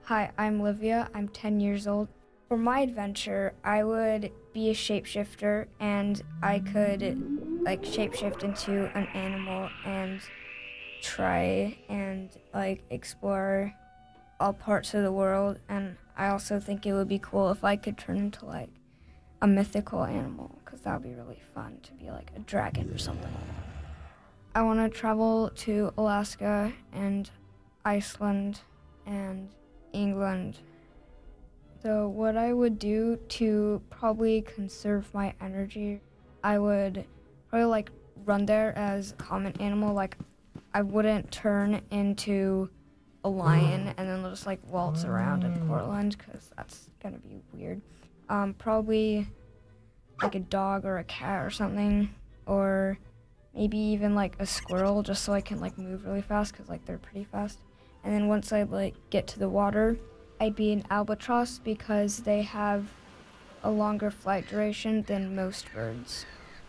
Hi, I'm Livia. I'm 10 years old. For my adventure, I would be a shapeshifter and I could shapeshift into an animal and try and explore all parts of the world. And I also think it would be cool if I could turn into a mythical animal, because that would be really fun to be like a dragon or something. I want to travel to Alaska and Iceland and England. So what I would do to probably conserve my energy, I would probably run there as a common animal. I wouldn't turn into a lion and then just waltz around in Portland, because that's gonna be weird. Probably like a dog or a cat or something, or maybe even a squirrel, just so I can move really fast, because they're pretty fast. And then once I get to the water, I'd be an albatross, because they have a longer flight duration than most birds.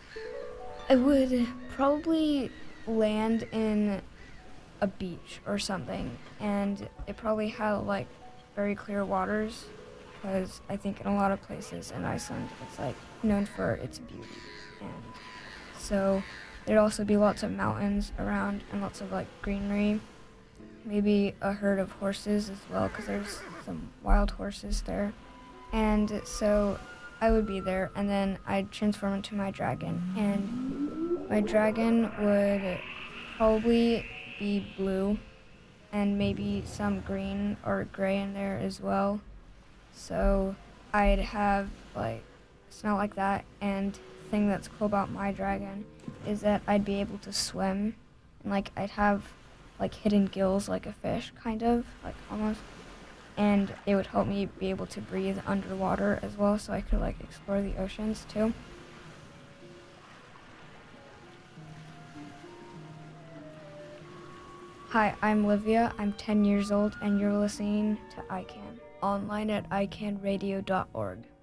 I would probably land in a beach or something, and it probably had very clear waters, because I think in a lot of places in Iceland it's known for its beauty. And so there'd also be lots of mountains around and lots of greenery. Maybe a herd of horses as well, because there's some wild horses there. And so I would be there, and then I'd transform into my dragon. And my dragon would probably be blue, and maybe some green or gray in there as well. So I'd have it's not like that. And the thing that's cool about my dragon is that I'd be able to swim, and I'd have hidden gills like a fish, kind of, almost. And it would help me be able to breathe underwater as well, so I could explore the oceans too. Hi, I'm Livia. I'm 10 years old, and you're listening to ICANN, online at icanradio.org.